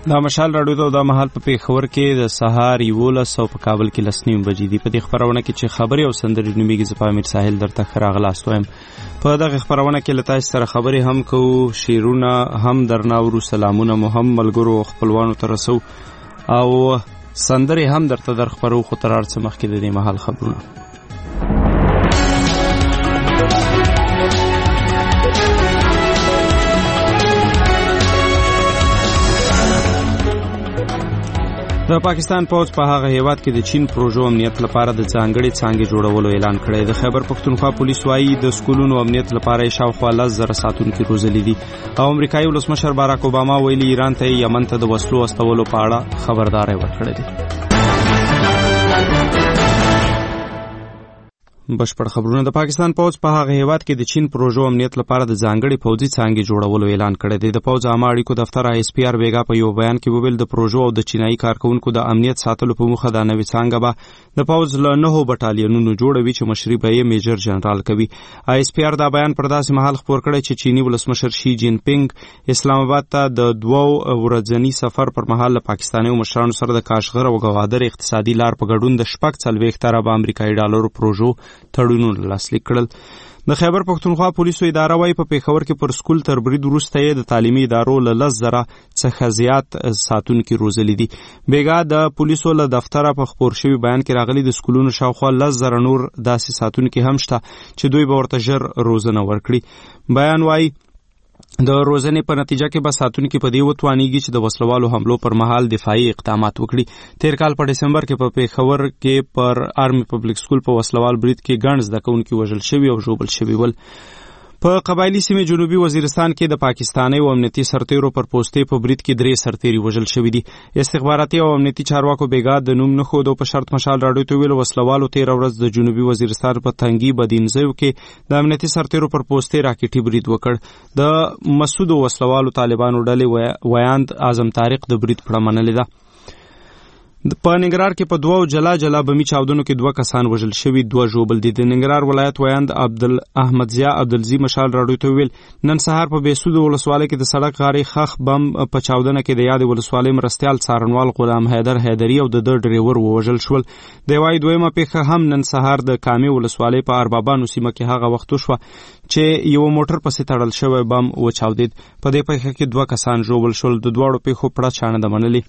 دا مشال راډیو ته د مهال په پیښور کې د سهار 11 او په کابل کې 9:30 بجې دي. په دې خبرونه کې چې خبري او سندري نوميږي زه په امیر ساحل درته خراغلاست وایم. په دغه خبرونه کې لته سره خبري هم کوو، شیرونه هم درناورو، سلامونه مو هم ملګرو خپلوانو ته رسو او سندري هم درته در خبرو خو تر ارڅ مخ کې د دې مهال خبرونه. د پاکستان پوځ په هغه هیواد کې د چین پروژو امنیت لپاره د ځانګړي څانګې جوړولو اعلان کړی. د خیبر پختونخوا پولیس وايي د سکولونو امنیت لپاره شاوخوا 10,000 ساتونکي روزلي دي او امریکایي ولسمشر باراک اوباما ویلي ایران ته یمن ته د وسلو استولو په اړه خبرداري ورکړې ده. بشپړ خبرونه. د پاکستان پوځ په هغه هیواد کې د چین پروژو امنیت لپاره د ځانګړي پوځي څانګې جوړولو اعلان کړی دی. د پوځ عامه اړیکو دفتر ISPR بیګا په یو بیان کې وویل د پروژو او د چینایي کارکونکو د امنیت ساتلو په موخه د نوې څانګه به د پوځ له 9 بټالینونو جوړوي چې مشري به یې میجر جنرال کوي. ISPR دا بیان پر داسې مهال خبر کړی چې چینی ولسمشر شي جین پینګ اسلام آباد ته د 2 ورځني سفر پر مهال له پاکستاني مشرانو سره د کاشغر او غوادر اقتصادي لار په ګډون د 40 ارب امریکایي ډالرو پروژو تړونونه لاسلیک کړل. د خیبر پختونخوا پولیسو اداره وايي په پیښور کې پر سکول تر برید وروسته یې د تعلیمي ادارو له 10,000 څخه زیات ساتونکي روزلي دي. بیګا د پولیسو له دفتره په خبر شوی بیان کې راغلي د سکولونو شاوخوا 10,000 نور داسې ساتونکي هم شته چې دوی به ورته ژر روزنه ورکړي. بیان وايي د روزنې په نتیجه کې به ساتونکي په دې وتوانیږي چې د وسلوالو حملو پر مهال دفاعي اقدامات وکړي. تیر کال په دسمبر کې په پیښور کې پر آرمي پبلک سکول په وسلوال برید کې ګڼ زده کوونکي وژل شوي او ژوبل شوي ول. په قبایلی سیمې جنوبي وزیرستان کې د پاکستاني او امنیتي سرتیرو پر پوستې په برید کې 3 سرتیري وژل شوي دي. استخباراتي او امنیتي چارواکو بیګا د نوم نه خود په شرط مشال راډیو ته ویل وسلوالو 13 ورځ د جنوبي وزیرستان په تنګي بدینځو کې د امنیتي سرتیرو پر پوستې راکټي برید وکړ. د مسعود وسلوالو طالبانو ډلې ویاند اعظم طارق د برید پړه منلې ده. په ننګرهار کې په 2 جلا بمی چاودنو کې 2 کسان وژل شوي، 2 ژوبل دي. د ننګرهار ولایت ویاند عبدل احمد ضیا عبدالزی مشال راډیو ته ویل نن سهار په بیسود ولسوالۍ کې د سړک غاړې خخ بم په چاودنه کې د یاد ولسوالۍ مرستيال څارنوال غلام حیدر حیدری او د ډرایور وژل شول. د وای دویمه پیښه هم نن سهار د کامي ولسوالۍ په اربابانو سیمه کې هغه وخت شو چې یو موټر پسې تړل شوی بم وچاودید. په دې پیښه کې 2 کسان ژوبل شول. د دوړو پیښو پړه چانه د منلي.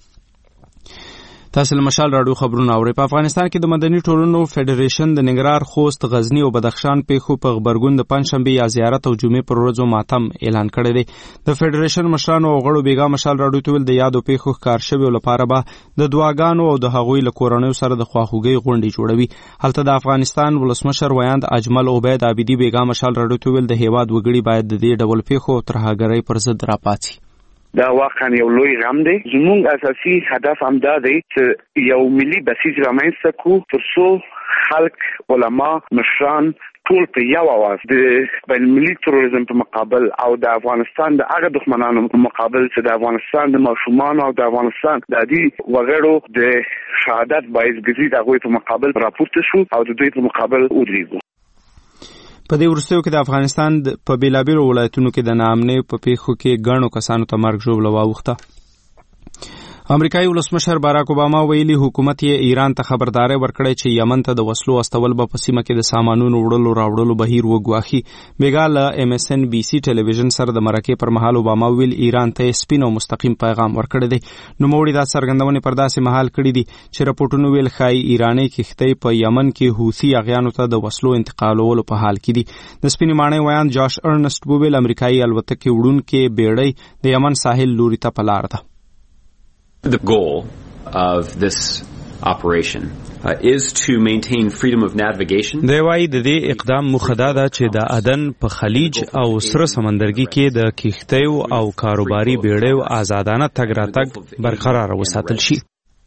تاسو له مشال راډیو خبرونه اورئ. په افغانستان کې د مدني ټولنو فدریشن د ننګرهار، خوست، غزنی او بدخشان پیښو په خبرګون د پنځشنبه یا زیارت او جمعې پر ورځو ماتم اعلان کړی دی. د فدریشن مشرانو او غړو بیګا مشال راډیو ته ویل د یادو پیښو ښکار شوی لپاره به د دعاګانو او د هغوی له کورنیو سره د خواخوږۍ غونډې جوړوي. هلته د افغانستان ولسمشر ویاند اجمل عبید عابدی بیګا مشال راډیو ته ویل د هیواد وګړي باید د دې ډول پیښو ترهګرۍ پر ضد راپاڅي. دا واقعا یو لوی غم دی. زموږ اساسي هدف هم دا دی چې یو ملي بسیج رامنځته کړو ترڅو خلک، علما، مشران ټول په یو اواز د بین المللي تروریزم په مقابل او د افغانستان د هغه دښمنانو په مقابل چې د افغانستان د ماشومان او د افغانستان د عادي وګړو د شهادت باعث ګرځي د هغوی په مقابل راپورته شو او د دوی په مقابل ودرېږو. په دې وروستیو کې د افغانستان په بیلابیلو ولایتونو کې د ناامنۍ په پیښو کې ګڼو کسانو ته مرګ ژوبله واوښته. امریکایي ولسمشر باراک اوباما ویلي حکومت یې ایران ته خبرداري ورکړی چې یمن ته د وسلو استول به په سیمه کې د سامانونو وړلو راوړلو بهیر وګواښي. بیګا له MSNBC ټلویزیون سره د مرکې پر مهال اوباما ویل ایران ته سپین او مستقیم پیغام ورکړی دی. نوموړي دا څرګندونې پر داسې مهال کړي دي چې راپورټونه ویل ښایي ایراني کښتۍ په یمن کې حوثي اغیانو ته د وسلو انتقالولو په حال کې دي. د سپینې ماڼۍ ویاند جاش ارنسټ وویل امریکایي الوتکې وړونکې بیړۍ د یمن ساحل لوري ته په لار ده. The goal of this operation is to maintain freedom of navigation. دی وايي د دې اقدام مخدا ده چې د عدن په خلیج او سره سمندرګي کې د کښتیو او کاروباري بیړیو آزادانه تګ راتګ برقرار وساتل شي.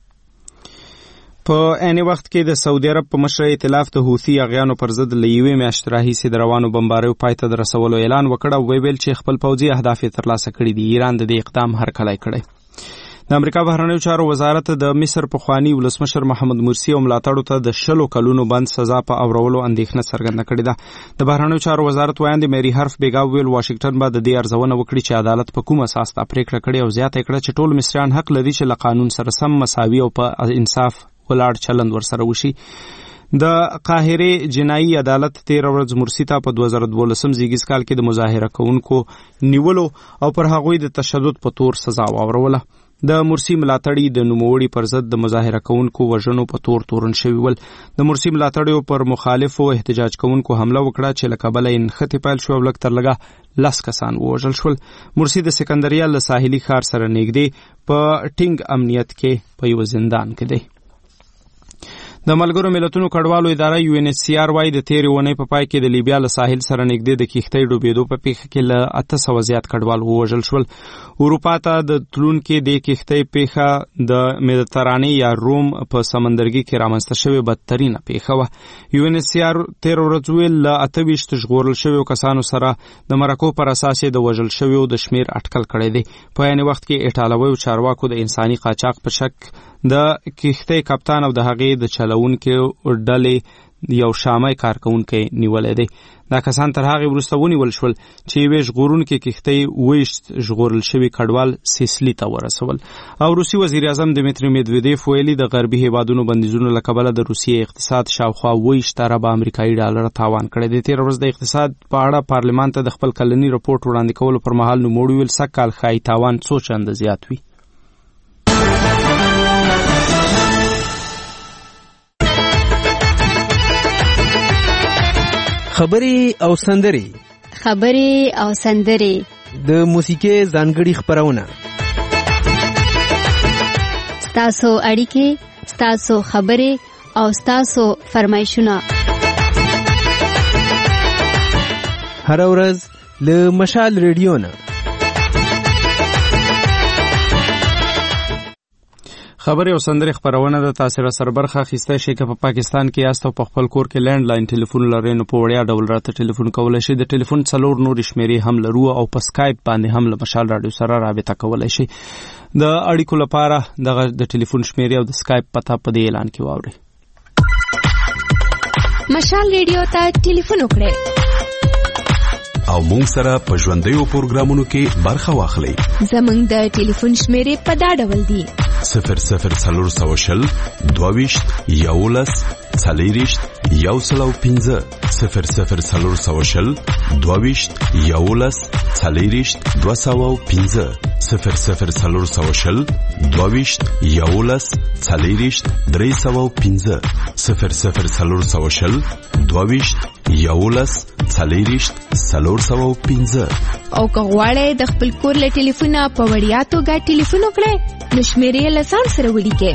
په عین وخت کې د سعودي عرب په مشرۍ ائتلاف د حوثي اغیانو پر ضد له یوې میاشتې راهیسې د روانو بمباریو پای ته د رسولو اعلان وکړ او ویل چې خپل پوځي اهداف یې ترلاسه کړي دي. ایران د دې اقدام هرکلی کړی. د امریکا بهرنیو چارو وزارت د مصر پخوانی ولسمشر محمد مرسی او ملاتړو ته د 10 کلونو بند سزا په اورولو اندېښنه څرګنده کړې ده. د بهرنیو چارو وزارت وایي مری حرف بیګا ویل واشنگټن به د دې ارزونه وکړي چې عدالت په کومه اساس ته پریکړه کړې او زیاته کړه چې ټول مصریان حق لري چې له قانون سره سم مساوي او په انصاف ولاړ چلند ورسره وشي. د قاهره جنایي عدالت 13 ورځ مرسی ته په 2012 زیږیز کال کې د مظاهره کوونکو نیولو او پر هغوی د تشدد په تور سزا واوروله. د مرسی ملاتړي د نوموړي پر ضد د مظاهره کوونکو وژنو په تورن شوی ول. د مرسی ملاتړیو پر مخالفو احتجاج کوونکو حمله وکړه چې له کبله یې نښتې پیل شو او لږ تر لږه 10 کسان ووژل شول. مرسی د سکندریه له ساحلي ښار سره نږدې په ټینګ امنیت کې په یو زندان کې دی. د ملګرو ملتونو کډوالو اداره UNHCR وايي د تیرې اونۍ په پای کې د لیبیا له ساحل سره نږدې د کښتۍ ډوبېدو په پیښه کې له 800 زیات کډوال ووژل شول. اروپا ته د تلونکو د کښتۍ پیښه د مدیترانې یا روم په سمندرګي کې رامنځته شوې بدترینه پیښه وه. UNHCR 13 ورځ ویل له 28 ژغورل شویو کسانو سره د مرکو پر اساس د وژل شویو د شمیر اټکل کړی دی. په یعنی وخت کې ایټالوي چارواکو د انساني قاچاق په شک د کښتۍ کپتان او د هغې د چلونکو ډلې یو شامي کارکونکو نیولې دی. دا کسان تر هغه وروسته ونیول شول چې ویش غورونکو کښتۍ وېشت ژغورل شوی کډوال سیسلی ته ورسول. او روسي وزیر اعظم دمیتری میدویدیف ویلي د غربي هیوادونو بندیزونو له کبله د روسیې اقتصاد شاوخوا 20 ارب امریکایي ډالر تاوان کړی دی. 13 ورځ د اقتصاد په اړه پارلمان ته د خپل کلنی رپورټ وړاندې کولو پر مهال نوموړي ویل سږ کال ښایي تاوان څو چنده زیات وي. خبرې او سندرې د موسیقي ځانګړي خبرونه، ستاسو اړیکې، ستاسو خبرې او ستاسو فرمایشونه هر ورځ له مشال ریډیو نه. خبرې او سندرې خبرونه د تاسو سره برخه اخیسته شي که په پاکستان کې یاست او په خپل کور کې لینډ لاین ټلیفون لرئ نو په وړیا ډول راته ټلیفون کولای شئ. د ټلیفون 4 نورې شمیرې هم لرو او په سکایپ باندې هم له مشال رادیو سره رابطه کولای شئ. د اړیکو لپاره د ټلیفون شمیرې او د سکایپ پته په دې اعلان کې واورئ. مشال ریډیو ته ټلیفون وکړئ او مونږ سره په ژوندیو پروګرامونو کې برخه واخلئ. زمونږ د ټلیفون شمیرې په دا ډول دي: 0040 22 11 40 105 0040 22 11 40 205 0040 22 11 40 305 0040 22 11 40 305. او که غواړئ د خپل کور له ټلیفونه په وړیا توګه ټلیفون وکړئ نو شمیرې له ځان سره ولیکئ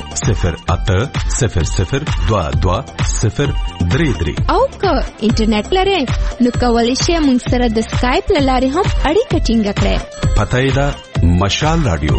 0800 22 033. او که انټرنیټ لرئ نو کولی شئ موږ سره د سکایپ له لارې هم اړیکه ټینګه کړئ. پته یې ده مشال رادیو.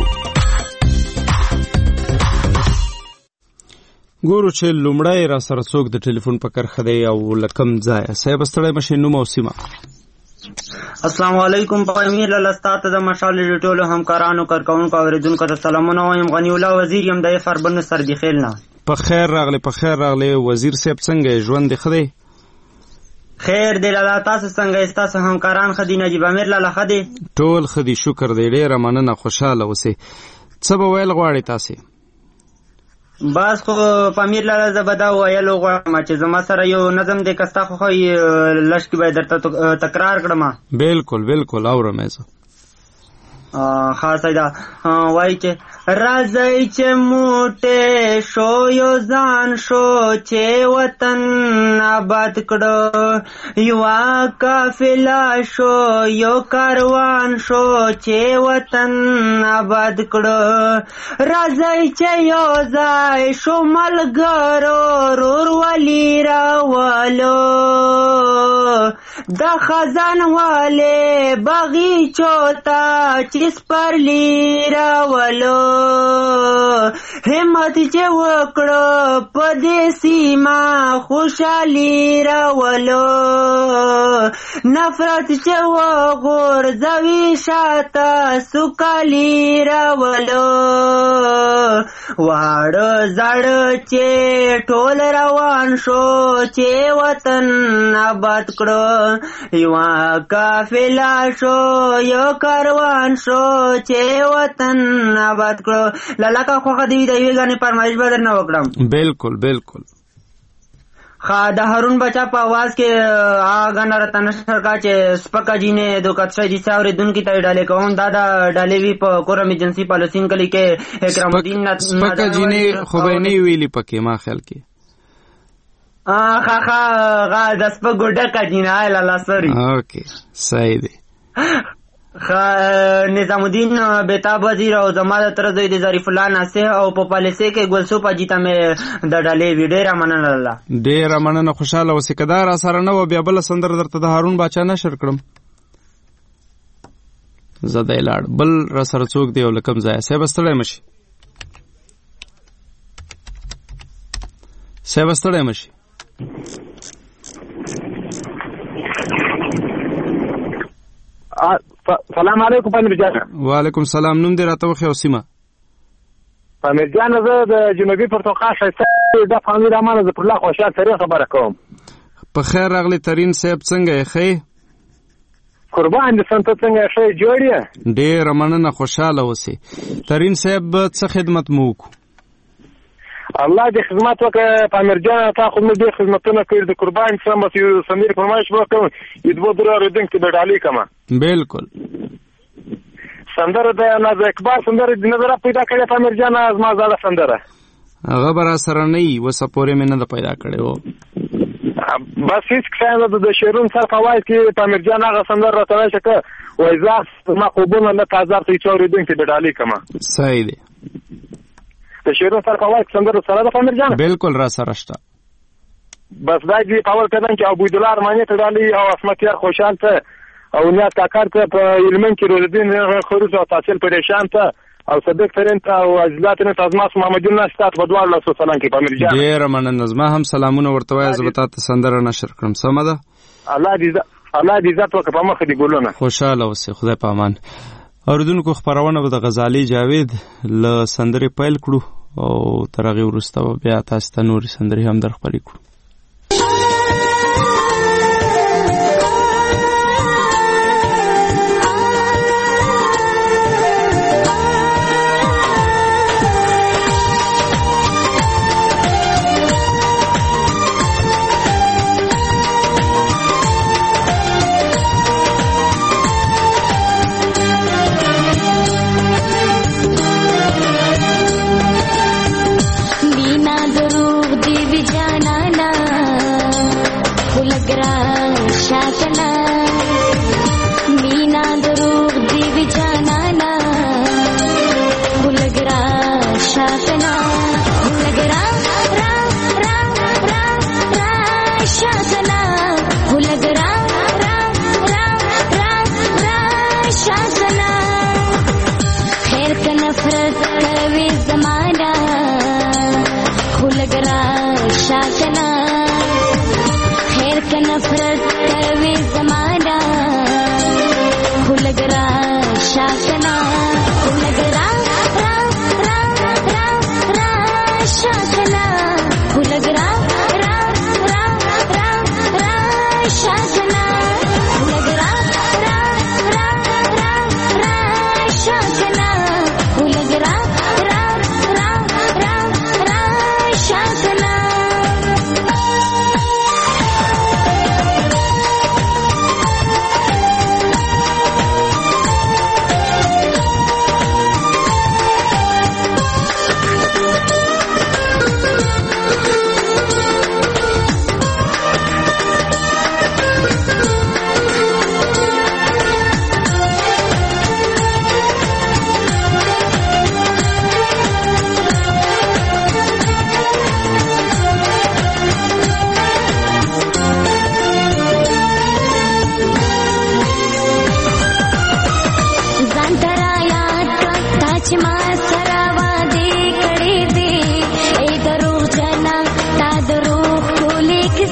ګورو چې لومړی را سره څوک د ټلیفون په کرښه دی او لکم ځای صاحب ستړی مشي نوم او سیمه. السلام علیکم. پامیر لستات د مشال ریټولو همکارانو کارکونکو اوریدونکو ته سلامونه وایم. غنی الله وزیر یم د فربن سردی خیل نه. په خیر راغلی وزیر صاحب څنګه ژوند دی خدای خیر دی لاله تاسو څنګه تاسو همکاران خدي نجیب امیر لاله خدي ټول خدي شکر دی ډیره مننه خوشاله اوسئ. څه به ویل غواړئ تاسو؟ بس خو پامیر لاله زبدا ویلو غواړم چې زما سره یو نظم دی کستا خو لشکې به درته تکرار کړم. بالکل اورم زه. خاصه دا وای چې راځي چې موټه شو یو ځان شو چې وطن آباد کړو یو قافله شو یو کاروان شو چې وطن آباد کړو راځي چې یو ځای شو ملګرو رور ولی راولو د خزان والے باغیچو تا چې سپرلی راولو همت چې وکړو په دې سیمه خوشحالي راولو نفرت چې وغورځوي شاته سوکالي راولو واړه زاړه چې ټول روان شو چې وطن آباد کړو یوه قافله شو یو کاروان شو چې وطن آباد کړو لالاکا خوښه دی د یوې غانې فرمایش به درنه وکړم بالکل بالکل د هارون بچا په आवाज کې غانا راته نشر کا چې سپکا جی نے دو کتشا جی سے اوریدونکو ته ډالې کوم دا ډالې وی په کورم ایجنسی پالیسین کلی کې اکرام الدین سپکا جی نے خوبینی ویلی پکې ما خیال کې خا د سپکو ډکا جی نه لالا سوري اوکے صحیح دی نظام الدین بیتاب وزیر او زما د تر زوی د ظریف الله ناصح او په پالیسي کې ګلسو پاجیتا مې د ډالې ویډیو مننه الله ډیر مننه خوشاله اوسې کدار سره نو بیا بل سندر درته د هارون باچا نشر کړم زده لاړ بل را سره څوک دی او لکم ځای سه بستړی مشي سه بستړی مشي سلام علیکم پامیر جان. وعلیکم سلام. نوم دې راته وخی او سیمه؟ پامیر جان زه د جنوبي پرتګال ښایسته د پامیر امانه زه پر لا خوشحال سره خبره کوم. په خیر راغلی ترین صاحب څنګه یې ښې؟ قربان دې سنت څنګه ښې جوړ یې؟ ډېره مننه خوشحاله اوسې. ترین صاحب څه خدمت مو وکړو؟ الله دې خدمت وکړه پامیر جان تا خو موږ ډېر خدمتونه کړي د قربان سم بس یو سمیر فرمایش وکړو د دوه درو اورېدونکو د ډالۍ کما بالکل سندره د ناز اکبر سندره د نظر پیدا کړې پامیر جان از ما زړه سندره هغه برا سره نه وي وسه پورې مې نه پیدا کړې وو بس هیڅ څنګه د شیرون سره فواید کې پامیر جان هغه سندره راته شکه وای زه ما قوبونه له تازه ته چورېدونکو د ډالۍ کما صحیح دی د شیرون سره فواید څنګه سره د پامیر جان بالکل را سره شته بس دا دې پاور کدان چې ابو دلار معنی ته ډالۍ او اسمتیار خوشحال ته او نیت کاکار ته په علمن کې روزدین خروج او تحصیل پریشان ته او صدیق ترین ته او اجلات نه تازماس محمد الله ستات په دوه الله سلام کې پامیر جان ډیر مننه زما هم سلامونه ورته وای زبتا ته سندره نشر کړم سم ده الله دې عزت وکړه په مخ دې ګلونه خوشاله اوسې خدای په امان. اوریدونکو خبرونه به د غزالی جاوید له سندرې پیل کړو او تر هغې وروسته بیا تاسو ته نورې سندرې هم در خپرې کړو.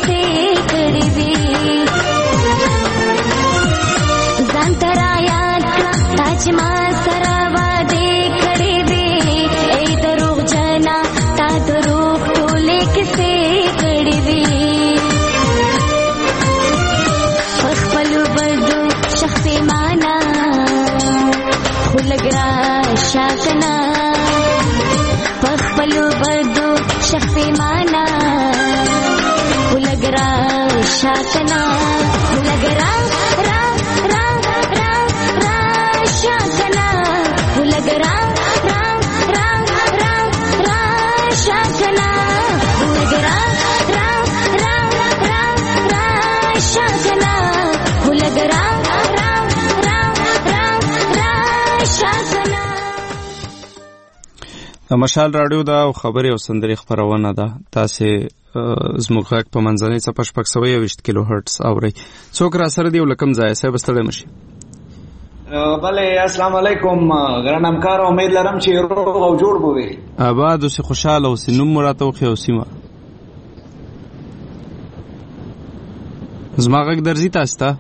کیسې کړې وي ځان ته رایاد کړه تا چې ما سره وعدې کړې وي ای دروغجنه تا دروغ ټولې کیسې کړې وي په خپلو بدو شخ پیمانه خو لږ راشه کنه په خپلو بدو شخ پیمانه خو لږ راشه کنه خو لږ راشه کنه خو لږ راشه کنه خو لږ راشه کنه خو لږ د مشال راډیو دا او خبرې او سندرې خپرونه ده تاسې زموږ غږ په منځنۍ څپه 620 کیلو هرتز اورئ څوک را سره دی او له کوم ځایه صاحب ستړی مشي بله السلام علیکم ګران همکار امید لرم چې روغ او جوړ به وي آباد اوسې خوشحاله اوسې نوم مو راته وښیه او سیمه زما غږ درځي تاسو ته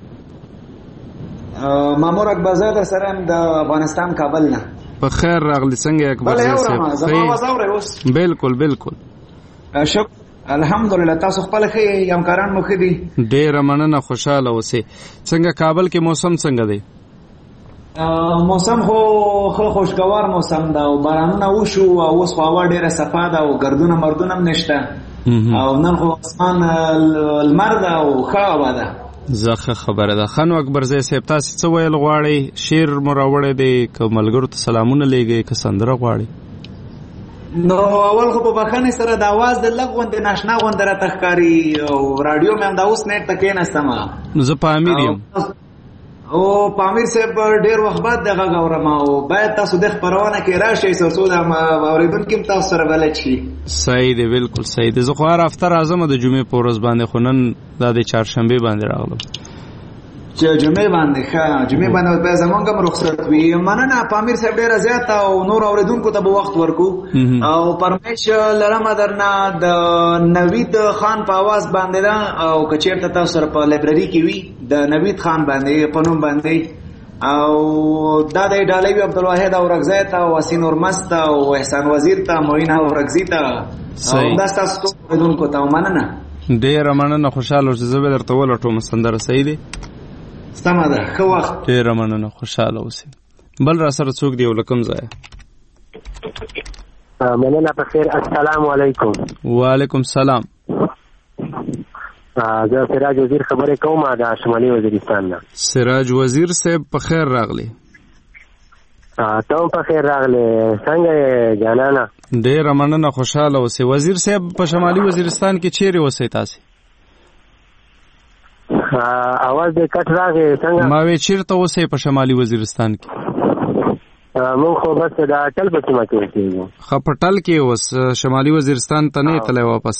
مامور اکبر زاده سره د افغانستان کابل نه په خیر راغلی څنګه اکبر صاحب بالکل بالکل شکر الحمدلله تاسو خپل ښه همکاران مو ښه دي ډېره مننه خوشحاله اوسئ څنګه کابل کې موسم څنګه دی موسم خو خوشګوار موسم ده او بارانونه وشو او اوس خو هوا ډېره صفا ده او ګردونه مردونه هم نشته او نن خو اسمان لمر ده او ښه هوا ده زخه خبره ده خانو اکبر زی صاحب تاسو څه ویل غواړئ شعر مو راوړی دی که ملګرو ته سلامونه لیږئ که سندره غواړئ نو اول خو په بخښنې سره د اواز د لږ غوندې ناشنا غوندې راته ښکاري او راډیو مې همدا اوس نیټ ته کېناستم نو زه په امیر یم او پامیر صاحب ډېر وخت بعد د غږ اورم او باید تاسو د خپرونه کې راشئ څو د اورېدونکي هم تاسو سره بلد شي صحیح دی بالکل صحیح دی زه خو هر هفته راځم د جمعې په ورځ باندې خو نن دا د چهارشنبې باندې راغلم چې جمعې باندې ښه جمعې باندې به زمونږ هم رخصت وي مننه پامیر صاحب ډېره زیاته او نور اورېدونکو ته به وخت ورکو او فرمایش لرمه درنه د نوید خان په اواز باندې ده او که چېرته تاسو سره په لایبرري کې وي د نوید خان باندې په نوم باندې او دا د ډالۍ عبدالواحد اورکزی ته او حسین اورمست ته او احسان وزیر ته معین اورکزي ته او همداسې تاسو ټول اورېدونکو ته مننه ډېره مننه خوشحاله اوسئ زه به درته ولټوم سندره صحیح دی سمه ده ښه وخت ډېره مننه خوشحاله اوسئ بل را سره څوک دی او له کوم ځایه مننه په خیر السلام علیکم وعلیکم سلام زه سراج وزیر خبرې کوم د شمالي وزیرستان نه سراج وزیر صاحب په خیر راغلی ته هم په خیر راغلی څنګه یې جانانه ډېره مننه خوشحاله اوسئ وزیر صاحب په شمالي وزیرستان کې چیرې اوسئ تاسې اواز دې کټ راغی څنګه ما وی چیرته اوسئ په شمالي وزیرستان کې مونږ خو بس د اټل په سیمه کې اوسېږو ښه په ټل کې اوس شمالي وزیرستان ته نه یې تللی واپس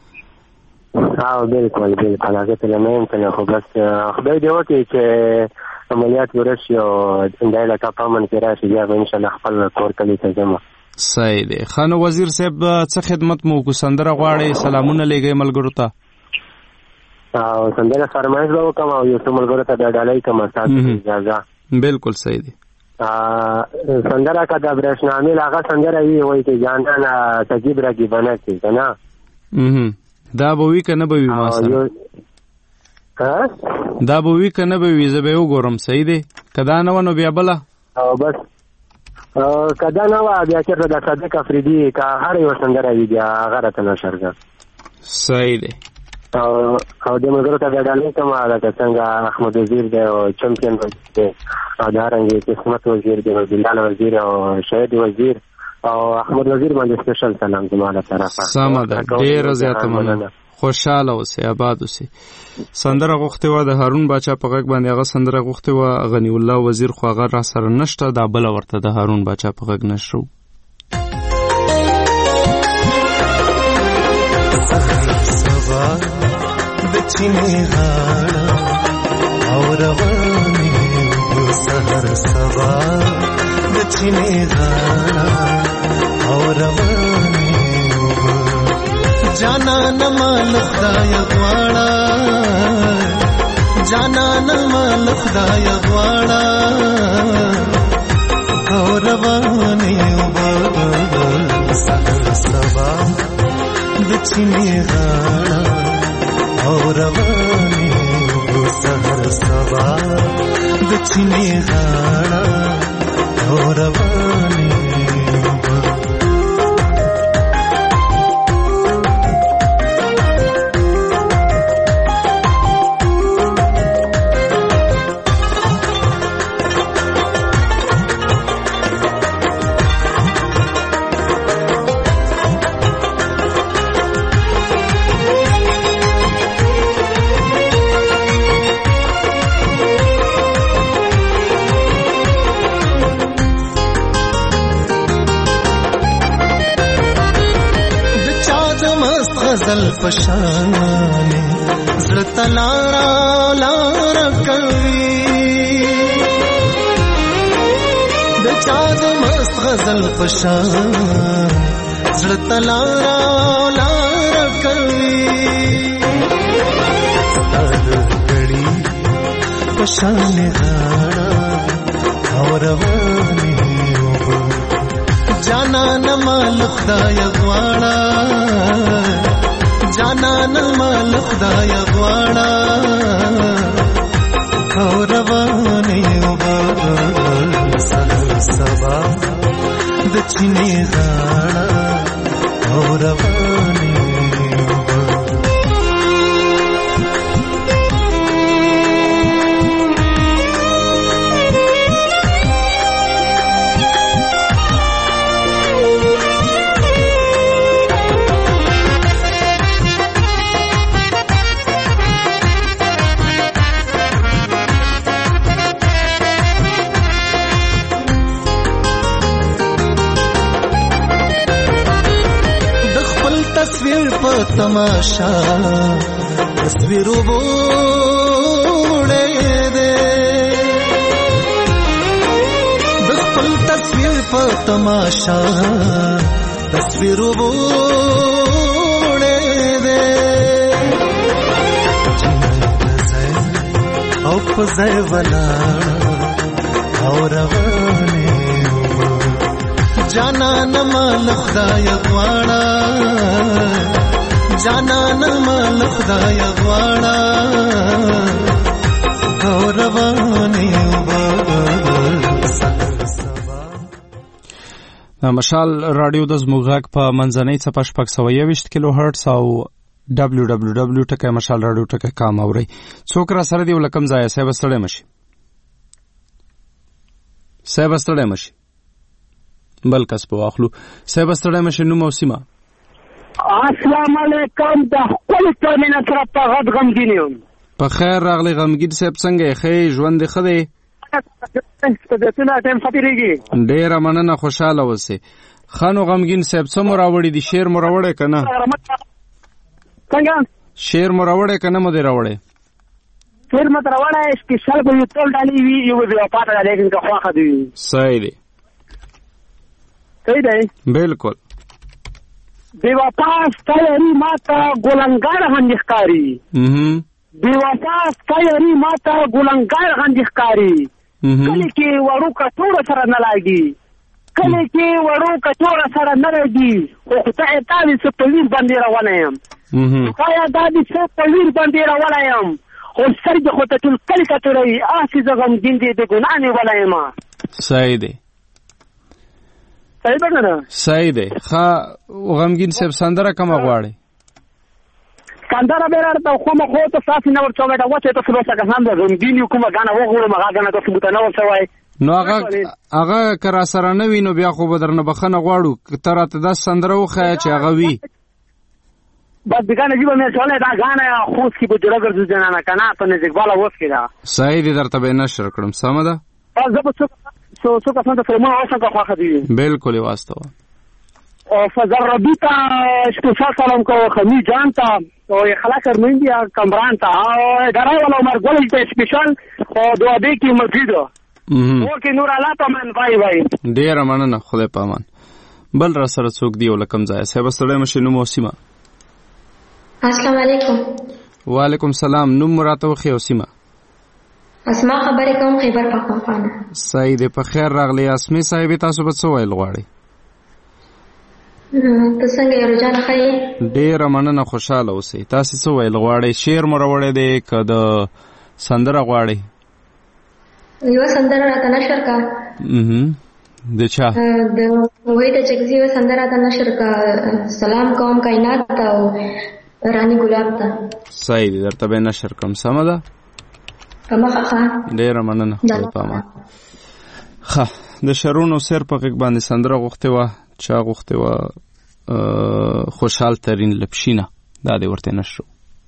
بالکل بالکل هغې ته نه یم تللی خو بس خدای دې وکړي چې عملیات ورشي او دی له تا په امن کې راشي بیا به انشاءالله خپل کور کلي ته ځم صحیح دی ښه نو وزیر صاحب څه خدمت مو وکړو سندره غواړئ سلامونه لیږئ ملګرو ته او سندره فرمایش به وکړم او یو څو ملګرو ته بیا ډالۍ کړم ستاسو اجازه بالکل صحیح دی سندره که د برېښنامېل هغه سندره وي وایي چې جانانه تجیب رقیبه نه کړي که نه دا به وي که نه به وي ما سره دا به وي که نه به وي زه به یې وګورم صحیح دی که دا نه وه نو بیا بله بس که دا نه وه بیا چېرته د صدق افریدي که هر یوه سندره وي بیا هغه راته نشر کړه صحیح دی او د ملګرو ته بیا ډالۍ کوم لکه څنګه احمد وزیر دی او چمپین وزیر دی او دارنګې قسمت وزیر دی او بلال وزیر او شهید وزیر او احمد وزیر باندې سپیشل سلام زما له طرفه سمه ده ډېره زیاته مننه خوشحاله اوسئ آباد اوسئ سندره غوښتې وه د هارون باچا په غږ باندې هغه سندره غوښتې وه غني الله وزیر خو هغه را سره نشته دا بله ورته د هارون باچا په غږ نشرو چینه غاړه او روانې و سحر سبا د چینه غاړه او روانې و جانان مال خدای غواړه جانان مال خدای غواړه او روانې وبه سحر سبا د چینې غاړه او روانې وبه سحر سبا د چینې غاړه او روانې غزل پشانه زړه تلارا لارا کوي د چا د مست غزل پشان زړه تلارا لارا کوي ستاد کړي پشانه غاړه او روانه جانان مال خدای غواړه جانان مال خدای غواړه او روانې وبه سحر سبا د چینې غاړه او روانې تصویر په تماشا تصویر وړې دې د خپل تصویر په تماشا تصویر وړې دې او په ځای ولاړ او روانې جانان مال خدای غواړه جانان مال خدای غواړه او روانې وبه مشال رادیو د زموږ غږ په منځنۍ څپه 621 کیلو هرتز او www.mashalradio.com اورئ. څوک را سره دی ولکم ځای صاحب ستړی مشي بل کس په واخلو صاحب ستړی مشي نو موسیما السلام علیکم د خپل ټولنې سره په غږ غمګین یم په خیر راغلی غمګین صاحب څنګه یې ښه ژوند دې ښه دی ډېره مننه خوشحاله اوسئ ښه نو غمګین صاحب څه مو راوړي دي شعر مو راوړی که نه څنګه شعر مو راوړی که نه مو دې راوړی شعر مو ته راوړی سپیشل به یو ټول ډالۍ وي یو به بې وفا ته ډالۍ که خوښه دې وي صحیح دی صحیح دی بالکل بې وفا ستا یاري ما ته ګلنګار غوندې ښکاري بې وفا ستا یاري ما ته ګلنګار غوندې ښکاري کلي کې وړو کټوره سره نه لاګي کلي کې وړو کټوره سره نه راګي خو خدای تا دې څه په ویر باندې روانه یم خدایه دا دې څه په ویر باندې روانه یم خو سترګې خو ته ټول کلي کټوروي هسې زه غمګین دې د ګناه نیولی یم صحیح دی صحیح ده که نه صحیح دی ښه غمګین صاحب سندره کومه غواړئ سندره به راته خامخا ته ستاسې نه ورڅوم وچې تاسو به څه کسان د غمګین یو کومه ګانه وغواړم هغه ګانه تاسو ورته نه ورڅوئ نو هغه که را سره نه وي نو بیا خو به درنه بخښنه غواړو ته راته داسې سندره وښیه چې هغه وي بس د ګانه ژبه مې چولی دا ګانه خوست کې به جوړه ګرځو جنانه که نه په نزدیکواله اوس کې ده صحیح دی درته به یې نشر کړم سمه ده زه به څو کسان ته فلمونه اوسم که خوښه دي بالکل یې واستوه فضل ربی ته سپیشل سلام کو خمی جان ته او خلاص ارمندی کمران ته او درای ولا عمر ګل ته سپیشل او دعا دې کې مسجد او کې نور الله ته من وای ډیر مننه خدای پامان بل را سره څوک دی ولکم ځای صاحب ستړی مشه نو موسیما السلام علیکم. وعلیکم سلام. نوم راته وخی او سیمه؟ اسما خبرې کوم، خیبر پختونخوا. صحیح دی. په خیر راغلی اسمې صاحبې. تاسو به څه ویل غواړئ؟ ته څنګه یې رجان ښه یې؟ ډېره مننه، خوشحاله اوسئ. تاسې څه ویل غواړئ؟ شعر مو راوړی دی که د سندره غواړئ؟ یوه سندره راته نشر کا. د چا؟ د وحید چکزي یوه سندره راته نشر کا. سلام کوم کائنات ته او رانی ګلاب ته. صحیح دی، درته به نشر کړم. سمه ده. ډېره مننه. خدای پامان. ښه، د شرونو سیر په غږ باندې سندره غوښتې وه. چا غوښتې وه؟ خوشحال ترین لپشینه. دا دې ورته نشر.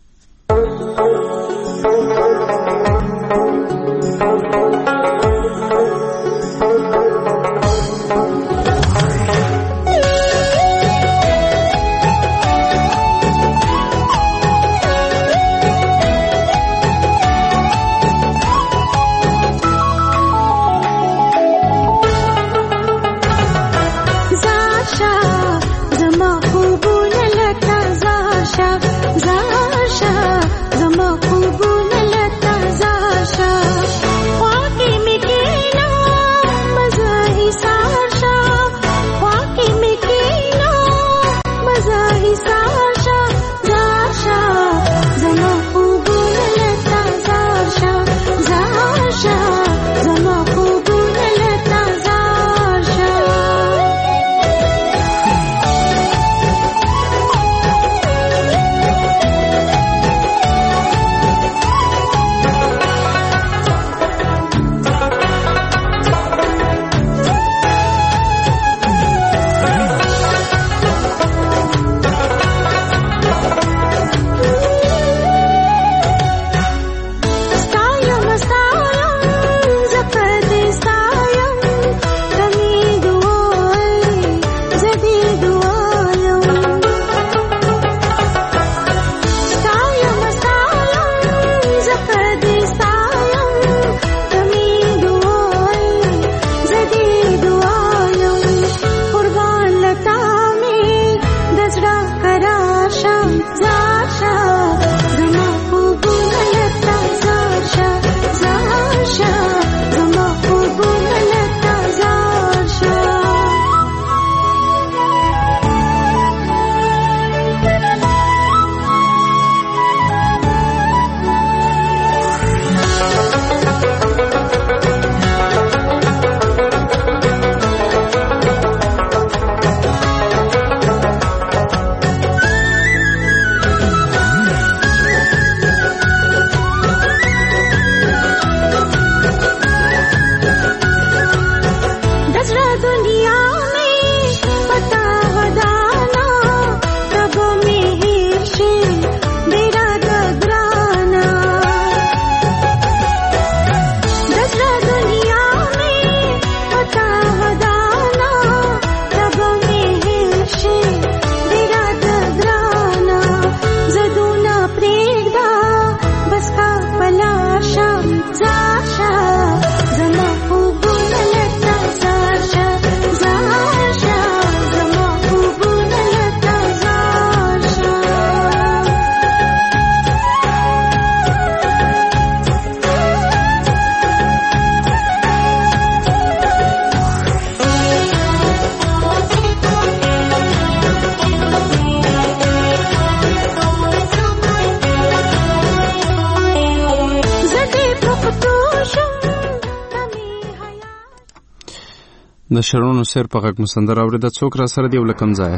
د شرونو سیر په غږ مسندر اورېده. څوک را سره دی ولکم ځای؟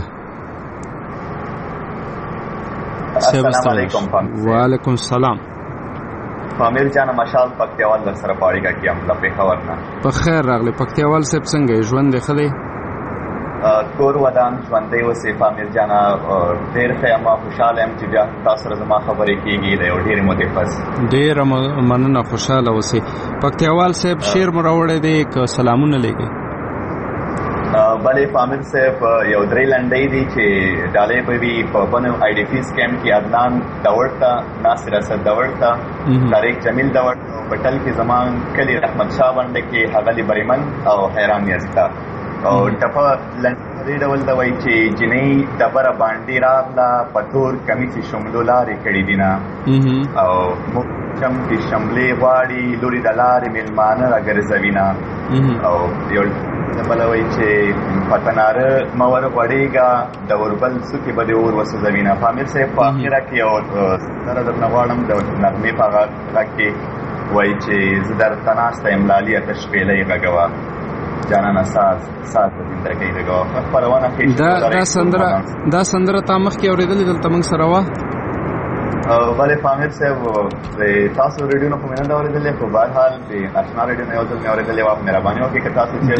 السلام علیکم. وعلیکم السلام. فامیر جان مشال پکتیاوال در سره پاړیګه کیم د پیښور نه. په خیر راغلی. پکتیاوال صاحب څنګه ژوند دی؟ ښه دی؟ کور ودان ژوندی اوسې فامیر جان. ډېر ښه یم، خوشحاله یم چې بیا تاسو سره زما خبرې کېږي. د یو ډېرې مودې پس. ډېره مننه، خوشحاله اوسې. پکتیاوال صاحب شعر مو راوړی دی که سلامونه لیږئ؟ بلې فامر صاحب یو درې لنډۍ دي چې ډالۍ به وي په بنو آی ډي پی سکیم کې. عدنان داوړ ته، ناصر اسد داوړ ته، طارق جمیل داوړ ته، بټل کې زمان کلی رحمت شاه باندې کې هغلی بریمن او حیران یزتا او ټپه لنډۍ دې ډول د وایي چې جنۍ ډبره باندې راغله په تور کمیس شملو لارې کړي دي نه او موږ چم کې شملې غواړي لوري د لارې مېلمانه راګرځوي نه او یو بله وایي چې په تناره مه ورغوړېږه د اوربل څوکې به دې اور وسوځوي نه. پامیر صاحب په اخره کې یو سره درنه غواړم د نغمې په غږ کې وایي چې زه درته ناسته یم لالي اته شپېلۍ غږوه جانانه ساز ساز د زندګۍ غږوه خپرونه کې دا سندره تا مخکې اورېدلې دلته موږ سره وه؟ بله پامیر صاحب تاسو ریډیو نه خو مې نه ده اورېدلې خو بهرحال د اشنا ریډیو نه یو ځل مې اورېدلې وه. مهرباني وکړئ که تاسو د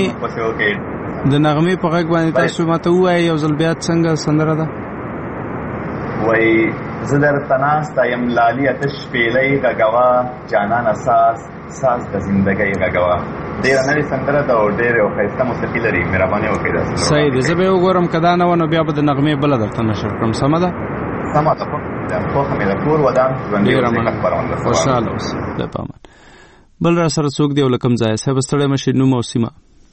نغمې په غږ باندې تاسو ماته ووایئ یو ځل بیا څنګه سندره ده؟ وایي زه درته ناسته یم لالي اته شپېلۍ غږوه جانانه ساز ساز د زندګۍ غږوه. ډېره نوې سندره ده او ډېر یو ښایسته موسیقي لري. مهرباني وکړئ دا صحیح دی. زه به یې وګورم که دا نه وه نو بیا به د نغمې بله درته نشر کړم. سمه ده؟ سمه ده. خوښه مې ده. کور ودان ژوندي اوسئ خپرونه خوشحاله اوسئ. خدای په امان. بل را سره څوک دی او له کوم ځایه؟ صاحب ستړی مه شئ، نوم او سیمه.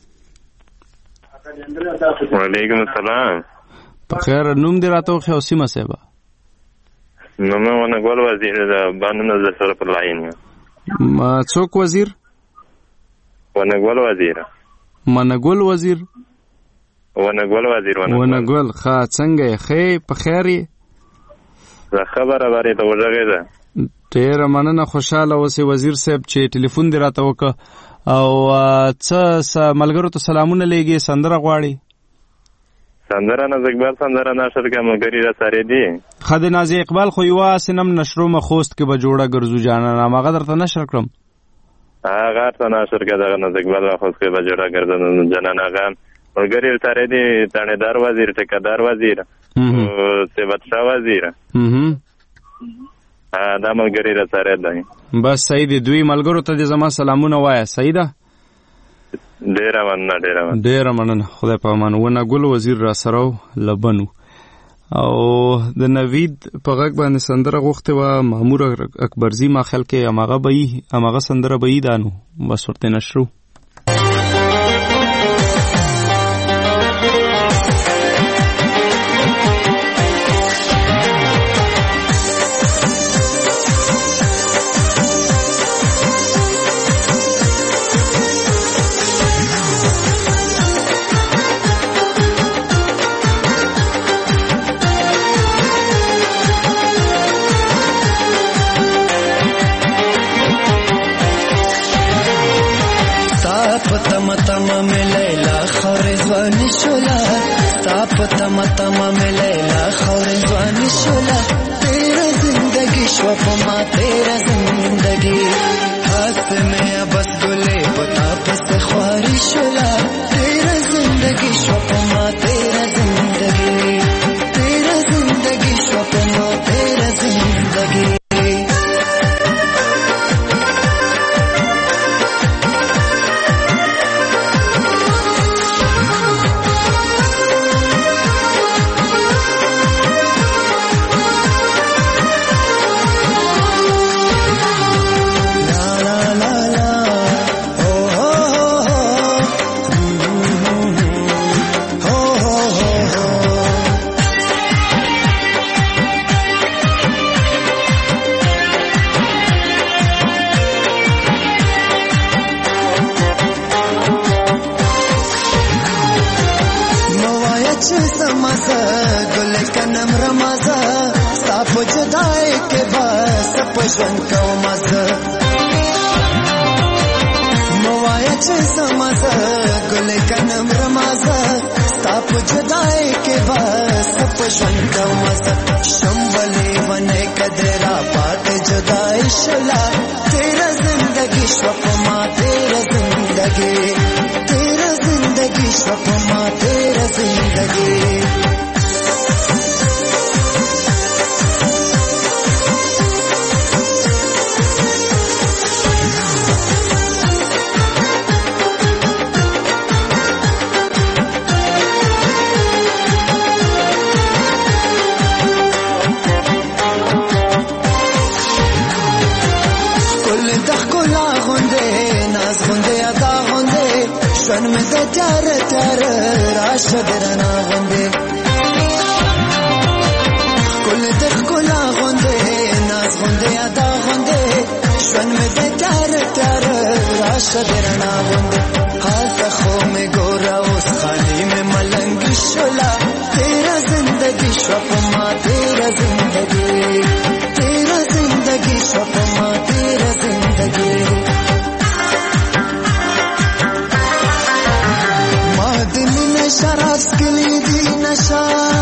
وعلیکم السلام. په خیر. نوم دې راته وښیه او سیمه صاحبه؟ نوم ونګول وزیر د بانونه د سره په لاین یم. څوک وزیر؟ ونګول وزیر. منګول وزیر؟ ونګول وزیر. ونګول. ښه څنګه یې؟ ښه په خیر یې؟ خبره باندې ته وژغېده. ډېره مننه. خوشحاله اوسې وزیر صاحب چې ټلیفون دې راته وکړه او څه ملګرو ته سلامونه لېږې، سندره غواړي؟ سندره ناز اقبال سندره نشر که ملګري را سره دي. ښه د ناز اقبال خو یوه هسې نم نشرو خوست کې به جوړه ګرځو جانانه، هماغه درته نشر کړم؟ هغه ورته نشر که دغه ناز اقبال خوست کې به جوړه ګرځو جانانه. هغه ملګري را سره دي، تانیدار وزیر، ټیکهدار وزیر، صفت شاه وزیر، دا ملګري را سره دی. بس صحیح دی. دوی ملګرو ته دې زما سلامونه وایه. صحیح ده؟ ډېره مننه. ډېره مننه. خدای په امان. ونګل وزیر را سره لبنو او د نوید په غږ باندې سندره غوښتې وه مامور اکبرزي. ما خیال کې هماغه سندره به یي دا نو بس ورته نشرو. تما میں لیلا خور زوانی شولا تاپ تما میں لیلا خور زوانی شولا تیرا زندگی شوپما تیرا زندگی ہاتھ میں بس گلے بتا بس خواری شولا تیرا زندگی شوپما تیرا زندگی تیرا زندگی شوپما تیرا زندگی ژوند کوم زه موایا چې سمزه ګل کنم رمازه ستا په جدای کې بس په ژوند کوم زه شمبلې ونه کدرا پات جدای شلا تیرا زندگی شپما تیرا زندگی تیرا زندگی شپما تیرا زندگی ژوند مې د تیار تیار راشه د رڼا غوندې ښکل د ښکلا غوندې ناز غوندې ادا غوندې ژوند مې د تیار تیار راشه د رڼا غوندې هلته خو مې ګوره اوس خالي مې ملنګي شوله تیره زندګي شوه په ما تیره زندګي تیره زندګي شوه په ما تیره زندګي ما د مینې شراب څکلي دي نشه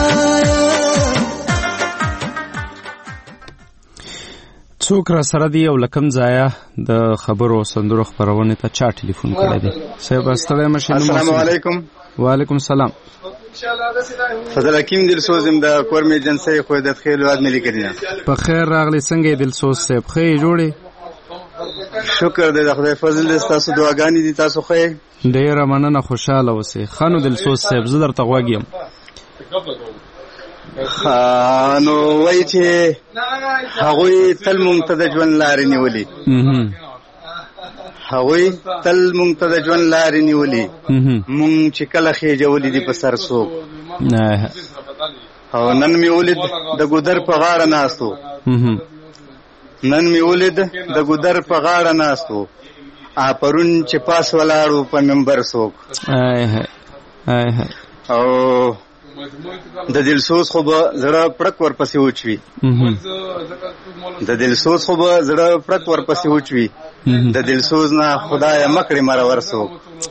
څوک را سره دی او لکم ځایه د خبرو سندرو خبرونه ته چا ټلیفون کړی دی صاحب استړی مشه السلام علیکم وعلیکم السلام فضل حکیم دلسوزم د کورم ایجنسی خو د خیل واد ملي کړی په خیر راغلی څنګه دلسوز صاحب خې جوړې شکر دې د خدای فضل دې تاسو دعاګانې دي تاسو خې ډیره مننه خوشاله اوسې خانو دلسوز صاحب زه درته غواګم نو وایي چې هغوی تل مونږ ته د ژوند لارې نیولې هغوی تل مونږ ته د ژوند لارې نیولې مونږ چې کله خېجولې دي په سر څوک او نن مې ولید د ګودر په غاړه ناستو نن مې ولید د ګودر په غاړه ناستو پرون چې پاس ولاړو په منبر څوک او د دلسوز خو به زړه پړک ورپسې وچوي د دلسوز خو به زړه پړک ورپسې وچوي د دلسوز نه خدای مکړې مرور څوک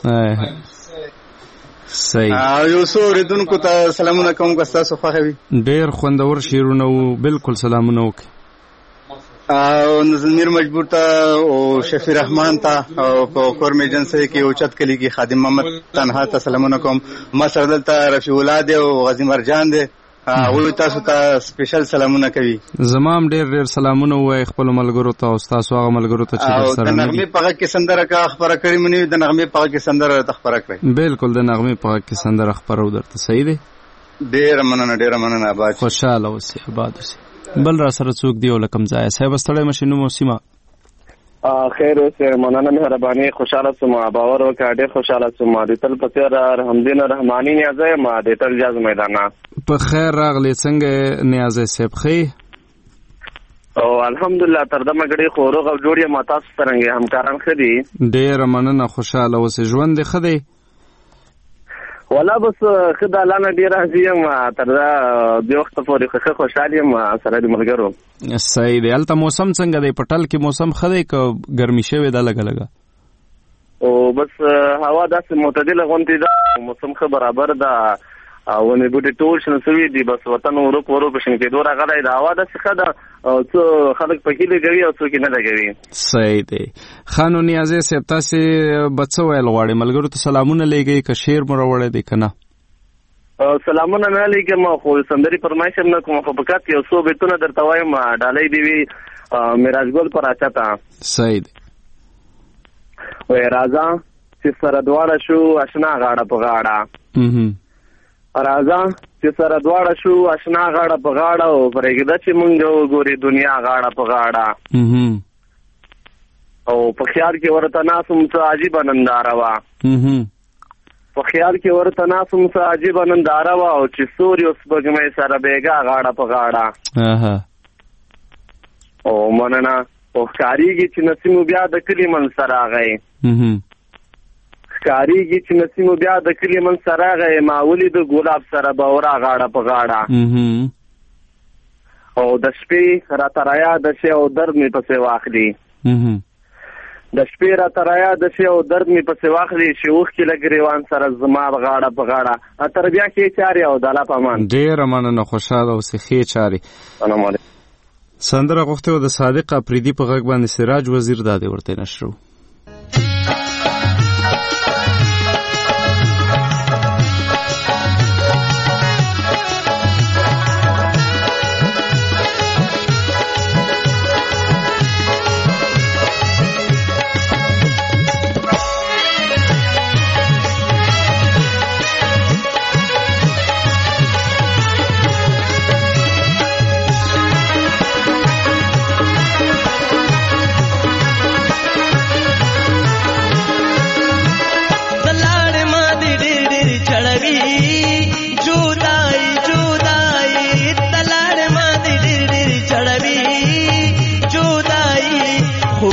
صحیح یو څو اوریدونکو ته سلامونه کوم که ستاسو خوښه وي ډېر خوندور شعرونه وو بالکل سلامونه وکړي او نظمیر مجبور ته او شفیع رحمان ته او په کورم ایجنسی کې اوچت کلی کې خادم محمد تنها ته سلامونه کوم ما سره دلته رفیع الله دی او غازی مرجان دی هغوی تاسو ته سپیشل سلامونه کوي زما هم ډېر سلامونه ووایي خپلو ملګرو ته او ستاسو هغه ملګرو ته چې درسره د نغمې په غږ کې سندره که خپره کړې مې نه وي د نغمې په غږ کې سندره راته خپره کړئ بالکل د نغمې په غږ کې سندره خپرو درته صحیح دی ډېره مننه آباد خوشحاله اوسې آباد اوسې بل را سره څوک دی او لکم ځای صاحب ستړی مشه نوم او سیمه خیر اوسې مننه مهرباني خوشحاله سوم باور وکړه ډېر خوشحاله سوم د تل په څېر رحمدین رحماني نیازی یم د تل جاز میدانه په خیر راغلی څنګه نیازی صاحب ښې او الحمدلله تر دمه ګړې خو روغ او جوړ یم تاسو څرنګه همکاران ښه دي ډېره مننه خوشحاله اوسې ژوند دې ښه دی ولا بس ښه د الله نه ډېر راضي یم تر دې وخته پورې ښه خوشحال یم سره د ملګرو صحیح دی هلته موسم څنګه دی په ټل کې موسم ښه دی که ګرمي شوې ده لږه لږه او بس هوا داسې معتدله غوندې ده موسم ښه برابر ده ونې بوټي ټول شنه سوي دي بس وطن ورو په شین کېدو راغلی د هوا داسې ښه ده څو خلک پکې لګوي او څوک یې نه لګوي صحیح دی خانو نیازی صاحب تاسې به څه ویل غواړئ ملګرو ته سلامونه لیږئ که شعر مو راوړی دی که نه سلامونه نه لیږم خو سندرې فرمایش هم نه کوم خو په کات کې یو څو بیتونه درته وایم ډالۍ دې وي میراجګل پر اچته صحیح دی وایي راځه چې سره دواړه شو اشنا غاړه په غاړه راځه چې سره دواړه شو اشنا غاړه په غاړه او پرېږده چې مونږ وګورې دنیا غاړه په غاړه او په خیال کې ورته ناسم څه عجیبه ننداره وه په خیال کې ورته ناسم څه عجیبه ننداره وه او چې ستوري او سپوږمۍ سره بېګا غاړه په غاړه او مننه او ښکارېږي چې نسیم بیا د کلي منځ ته راغی ښکارېږي چې نسیم بیا د کلي منځ ته راغی ما ولید ګلاب سره بورا غاړه په غاړه او د شپې راته رایاده شي او درد مې پسې واخلي د شپې راته رایاده شي او درد مې پسې واخلي چې اوښکې له ګریوان سره زما غاړه په غاړه تر بیا ښې چارې او د الله په امان ډېره مننه خوشحاله اوسې ښې چارې سلام علیکم سندره غوښتې وه د صادق اپریدي په غږ باندې سراج وزیر دا دې ورته نشرو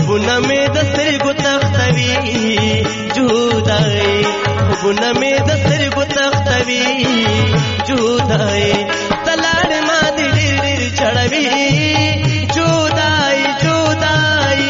خوبونه مې د سترګو تختوي جدای خوبونه مې د سترګو تختوي جدای تلاړ ما دې ډېر ډېر چړوي جدای جدای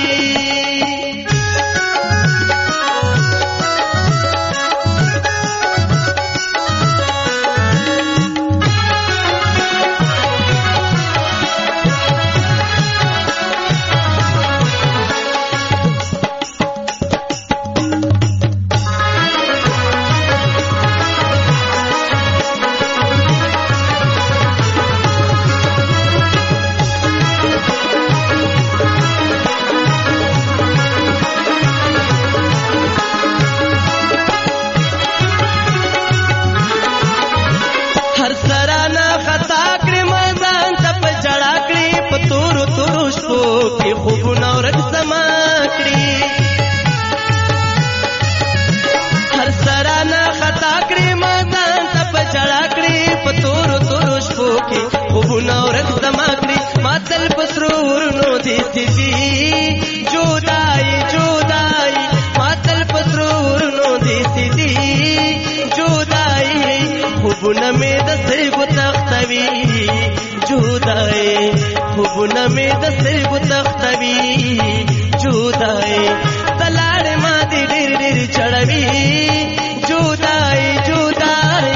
خوبونه مې د سترګو تختوي جدای تلاړ ما دې ډېر ډېر چړوي جدای جدای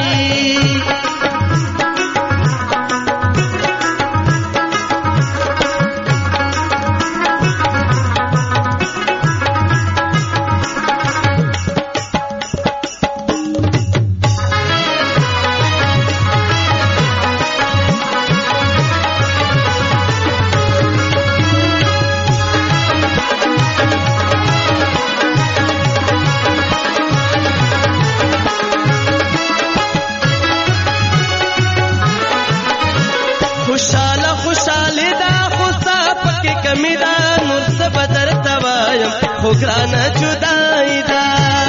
خوګرانه جدای دا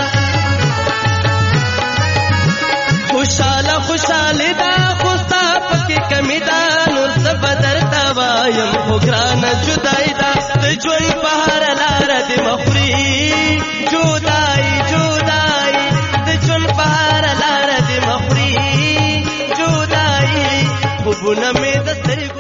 خوشاله خوشاله دا خوستا پکې کمی دا نور څه بدر تا وایم خوګرانه جدای دا د ژوند په هر لار دې مخوري جدای جدای د ژوند په هر لار دې مخوري جدای خوبونه مې د سترګو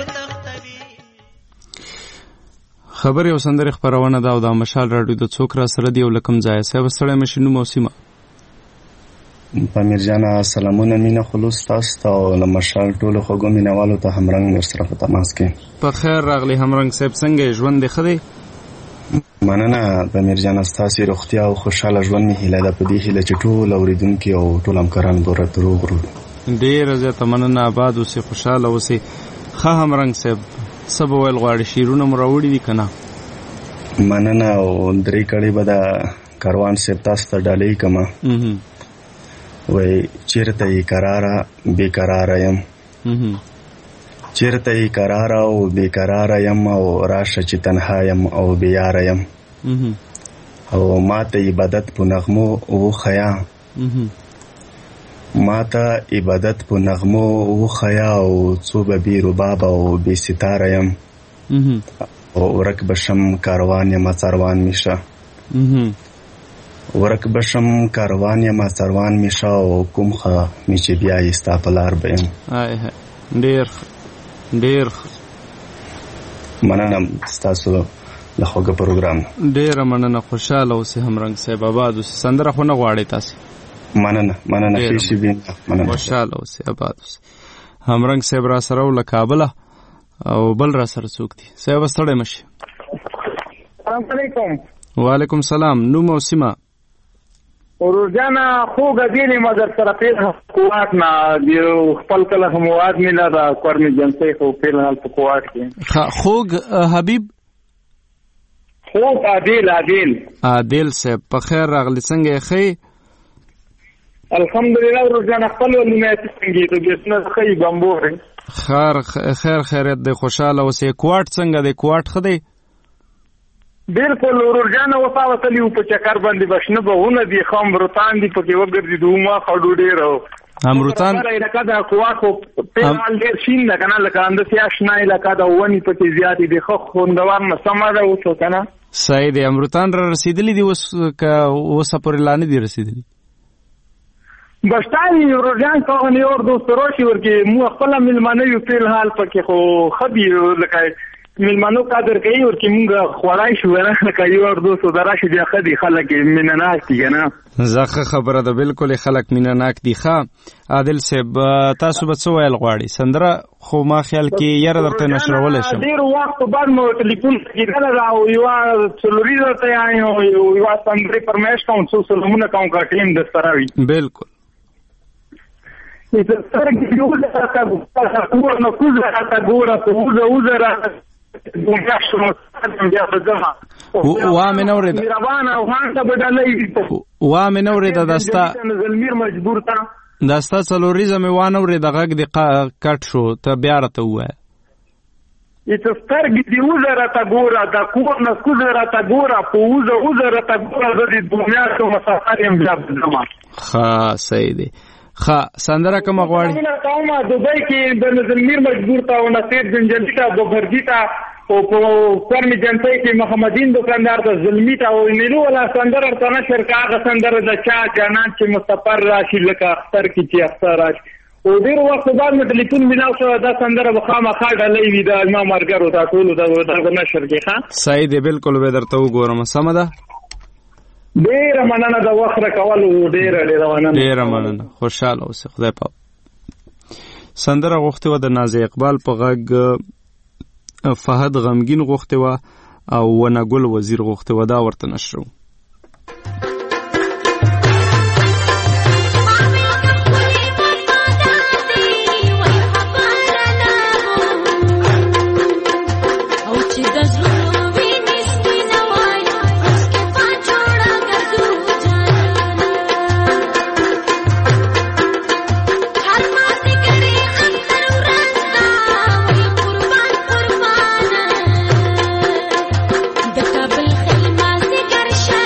خبرې او سندرې خپرونه ده او د مشال راډیو د څوک را سره دی او لکم ځای صاحب سره مشینو موسیمه پامیر جانا سلامونه مینه خلوص تاسو ته او له مشال ټولو خوږو مینوالو ته همرنګ سره په تماس کې په خیر راغلی همرنګ صاحب څنګه ژوند دی خدای مننه پامیر جانا ستاسو روغتیا او خوشاله ژوند می هیله ده په دې هیله چې ټول اوریدونکو او ټول همکاران بوره دروغ ورو ډیر زیاته مننه آباد اوسې خوشاله اوسې ښه همرنګ صاحب سبا ویل غواړي شیرونه مو راوړي دي که نه مننه او درې کړۍ به د کاروان صاحب تاسو ته ډالۍ کړمه وایي چېرته یې کراره بې قراره یم چېرته یې کراره او بې قراره یم او راشه چې تنها یم او بې یاره یم او ما ته عبادت په نغمو وښیه ما ته عبادت په نغمو وښیه او څو به بې رباب او بې ستاره یم او ورک بشم کاروان یم څروان می شه ورک بشم کاروان یم څروان می شه او کوم ښه می چې بیا یې ستا په لار به یم ډېر ډېر مننه ستاسو له خوږه پروګرام ډېره مننه خوشحاله اوسې همرنګ صاحب آباد اوسې سندره خو نه غواړئ تاسې مننه ښې شي مننه خوشحاله اوسې آباد اوسې همرنګ صاحب را سره و له کابله او بل را سره څوک دي صاحب ستړی مه شي السلام علیکم وعلیکم سلام نوم او سیمه ورور جانه خوږه دینې ما در سره پېل کوواټ نه یو خپل کله خو مواد میله ده کور مې جنسۍ خو پېل هلته کوواټ کې خوږ حبیب خوږ عادل صاحب په خیر راغلی څنګه یې ښه الحمدلله ورور جانه خپل ولونه یې څنګه یې طبیعتونه ښه یې بمبورې خیر خیریت دی خوشحاله اوسې کوواټ څنګه دی کوواټ ښه دی بالکل ورور جانه وسا وتلی په چکر باندې بشنه بهونه دي خو امرتان دي پکې وګرځي دوما خړو ډېر امرتان لکه دا کوواټ خو پیغال ډېر شین ده کنه لکه اندسې آشنا لکه دا ونی پکې زیاتې دي خو خوندور نه سمه ده اوسو کنه صحیح دی. امرتان را رسیدلی دي اوس پورې لا نه دي رسیدلی؟ بس تاسو روزان ته نه اور دوست راشي ورکه مو خپل ملمانه یو په حال پکې خو خبي لکه ملمانو قدر کوي ورکه موږ خوړای شو نه لکه یو اور دوست دراشي دی خدي خلک مینناک دي نه زخه خبره ده بالکل خلک مینناک دي. ښه عادل صاحب تاسو به څه ویل غواړئ؟ سندره خو ما خیال کې یاره درته نشرول شم. ډیر وخت بعد مو ټلیفون کېدل او یو څلوري درته یو سندره پرمیش کوم څو سلامونه کوم کا ټیم د ستراوي. بالکل سترګې یو لکه ګوره نو کوزه راته ګوره په اوزه راته دنیا شنو بیا په ځما وامې نه اورېده مهربانه او هان ته بدلې وامې نه اورېده داستا زلمیر مجبور تا داستا څلوریزه مې وانه اورېده غږ دې کټ شو ته بیا راته ووایه. سترګې دې اوزه راته ګوره د کور نه کوزه راته ګوره په اوزه راته ګوره زه د دنیا شو مسافر یم بیا په ځما. ښه صحیح دی. سندره کومه غواړي؟ کومه دبئی کې د زلمیر مجبور تا او نصیر جنجلی تا دوبرګی تا او په فرمی جنتای کې محمدین دکاندار ته زلمی تا او نیلو ولا سندره ته نشر کاغه سندره د چا جانان چې مستقر راشي لکه اختر کې چې اختر راشي او ډیر وخت بعد مې ټلیفون ملاو شو دا سندره بخامه خاډه لې وی دا ما مرګرو تا ټول دا نشر کې ښه صحیح دی. بالکل به درته وګورم. سم ده. ډیره مننه د وخت راکولو. ډیره مننه. خوشاله اوسه. خدای پاک. سندره غوښتې وه د نازي اقبال په غږ فهد غمگین غوښتې وه او ونګل وزیر غوښتې وه. دا ورته نشرو. شا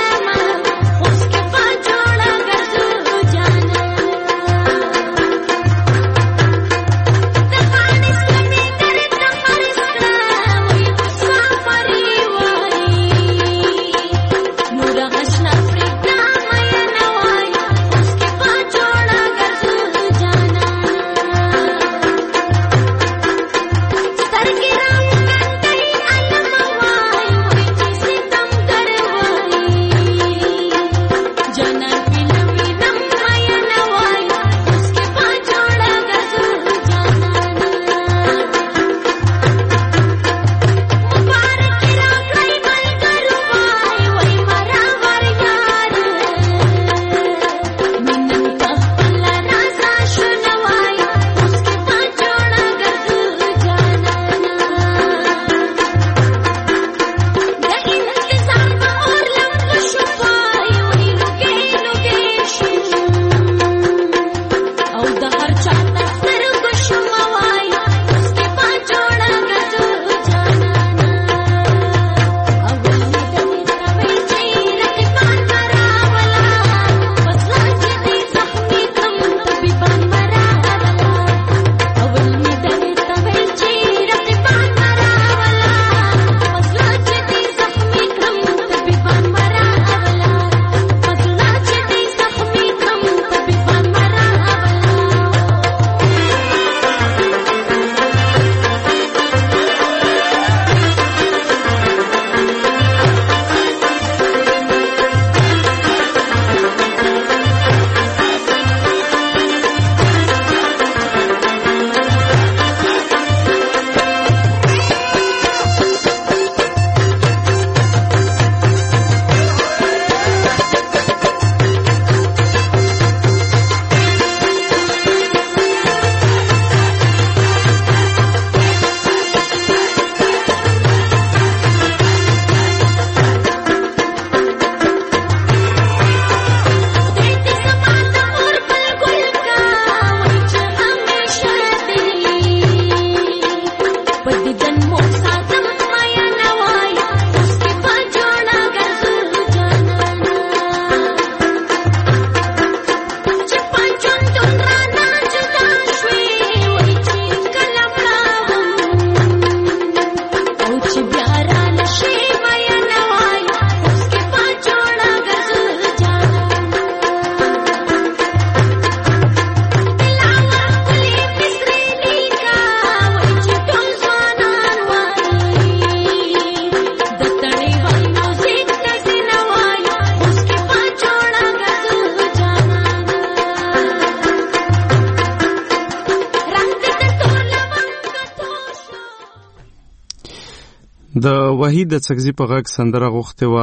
د وحید د څګزي په غږ سندره غوښتې وه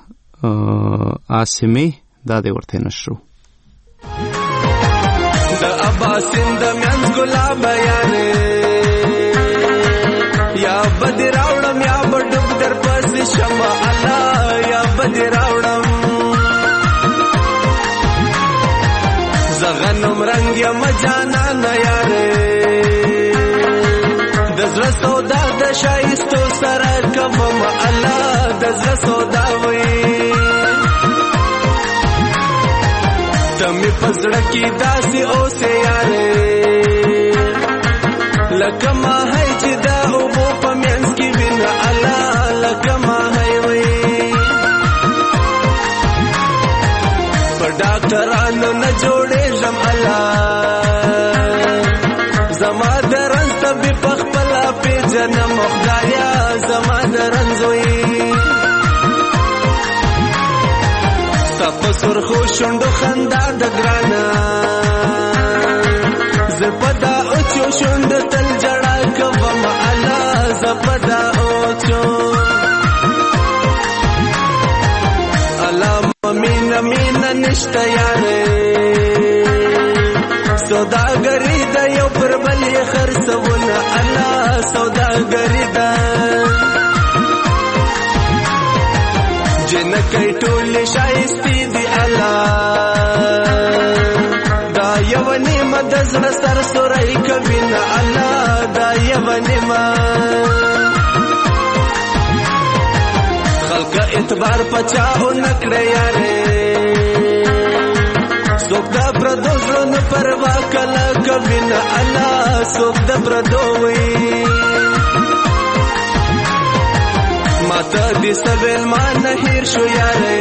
عاصمې، دا دې ورته نشو. د عباسین د منځ ګلابه یارې یا بدې راوړم یا به ډوب در پسې شمه الله یا بدې راوړم زه غنم رنګ یم جانانه یارې د زړه سودا د ښایستو سره کوم الله د زړه سودا وي ته مې په زړه کې داسې اوسې یارې لکه ماهی چې د اوبو په منځ کې وینه الله لکه ماهی وي په ډاکټرانو نه جوړېږم الله زما د رنځ طبیب په خپله پېژنم خدایا زما د رنځ وي ستا په سرخو شونډو خندا د ګرانه زه په دا اوچو شونډو تل جړا کوم الله زه په دا اوچو الله مینه مینه نشته یارې سوداګري د یو پر بل یې خرڅونه الله سوداګري ده جنکۍ ټولې ښایستې دي الله دا یوه نیمه د زړه سر سوری کوي نه الله دا یوه نیمه خلقه اعتبار پچا ونه کړه یارې څوک د پردو زړونو پروا کله کوي نه الله څوک د پردو وي ماته دې سویل ما نه هیر شو یارې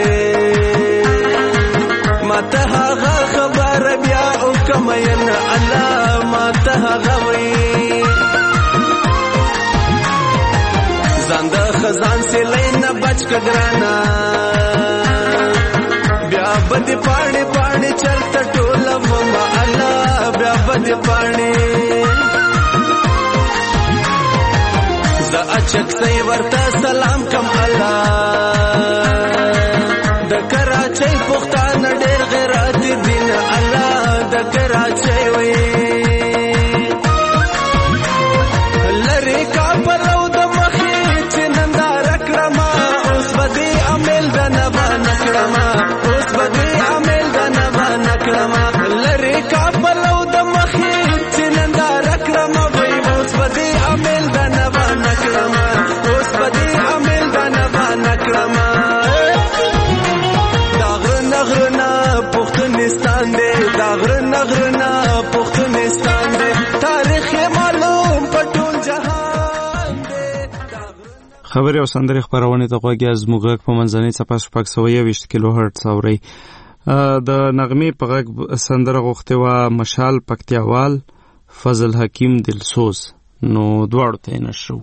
ماته هغه خبره بیا وکړه ینه الله ماته هغه وي ځان د خزان سیلۍ نه بچ که ګرانه بیا به دې پاڼې پاڼې چرته ټولوم الله بیا به دې پاڼې زه اچکسۍ ورته سلام کم الله د کراچۍ پښتانه ډېر غیرت دي نه الله د کراچۍ وي لرې کابل او د مخې چې ننداره کړمه اوس به دې امیل د نبا نه کړمه اوس به دې امیل د نبا نه کړمه لرې کابل او د مخې چې ننداره کړمه وای اوس به دې امیل د نبا نه کړمه اوس به دې امیل د نبا نه کړمه دا غرونه غرونه پښتونستان دی دا غرونه غرونه پښتونستان دی تاریخ یې معلوم په ټول جهان دی. خبرې او سندرې خپرونې ته غوږ یاست. زموږ غږ په منځنۍ څپه 621 کیلو هرټز اورئ. د نغمې په غږ سندره غوښتې وه مشال پکتیاوال فضل حکیم دلسوز، نو دواړو ته یې نشو.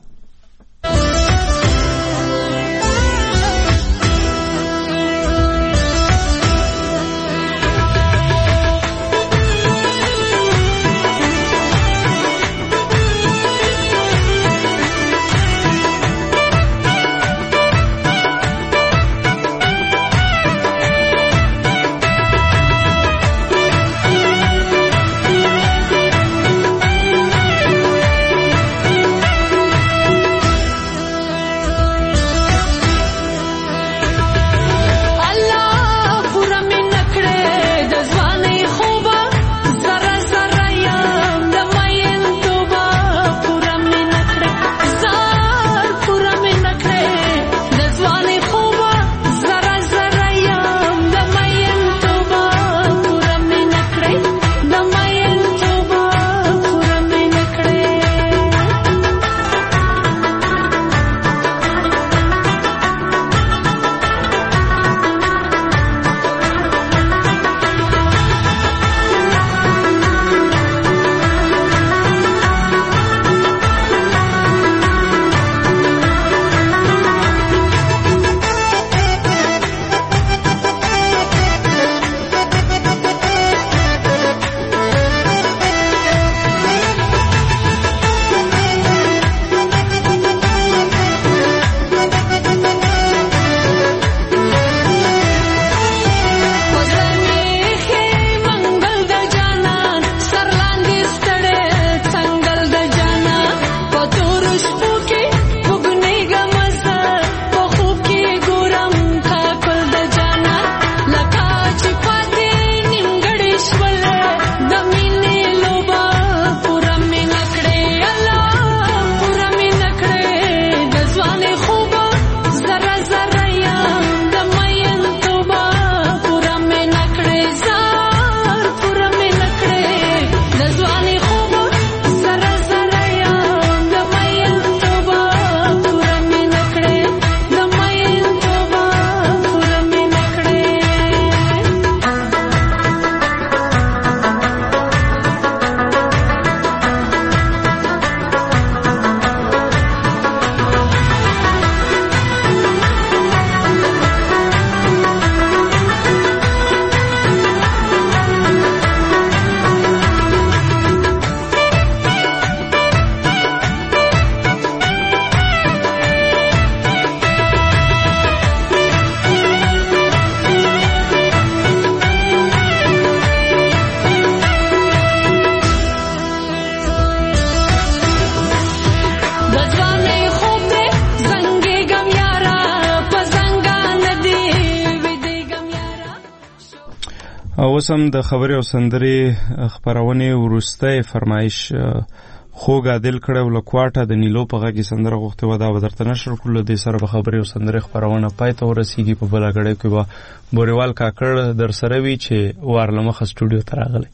اوس هم د خبرې او سندرې خپرونې وروستی فرمایش خوږه دل کړی و له کوټه د نیلو په غږ کې سندره غوښتې وه، دا به درته نشر کړو. له دې سره به خبرې او سندرې خپرونه پای ته ورسېږي. په بله ګړۍ کې به بوریوال کاکړ در سره وي چې وار له مخه سټوډیو ته راغلی.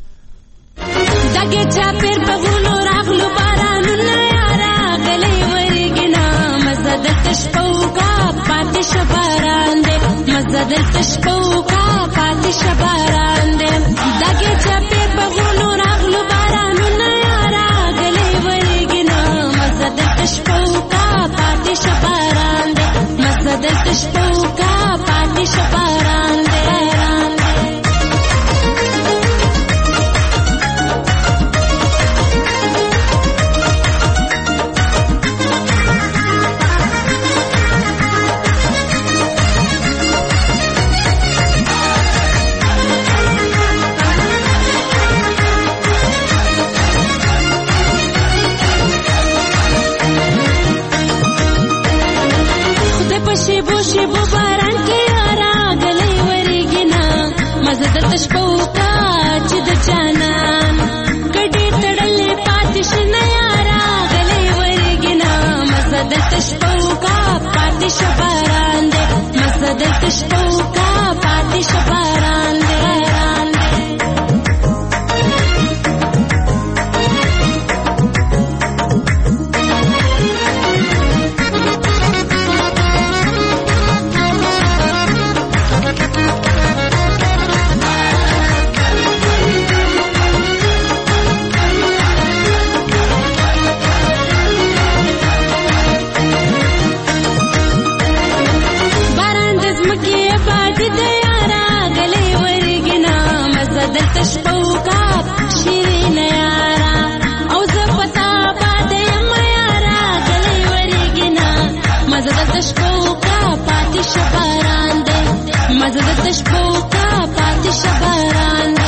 دلته شپوکا پاتې شباران دې دګه چپې په غونو راغلو بارانونه راغلي ورګي نه مزه دلته شپوکا پاتې شباران دې مزه دلته شپوکا پاتې شباران دې شیبو شیبو باران کې راغلی ورګي نه مزه دلته شپوکا چې د جانان کډې تړلې پاتې شنه راغلی ورګي نه مزه دلته شپوکا پاتې شباران دې مزه دلته شپوکا پاتې شباران دې دلته شپوکا شیرین یارا او زه پتا باندې یم یارا غلی ورګي نه مزه دلته شپوکا پاتې شباران دې مزه دلته شپوکا پاتې شباران